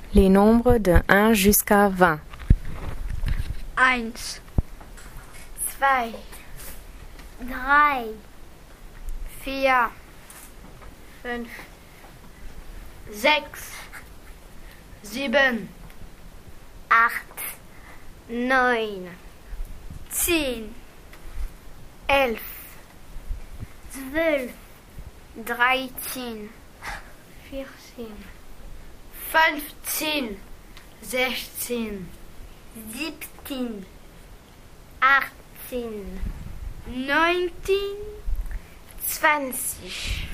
Les nombres de 1 jusqu'à 20. 1, 2, 3, 4, 5, 6, 7, 8, 9, 10, 11, 12, 13, 14, 15, 16, 17, 18, 19, 20,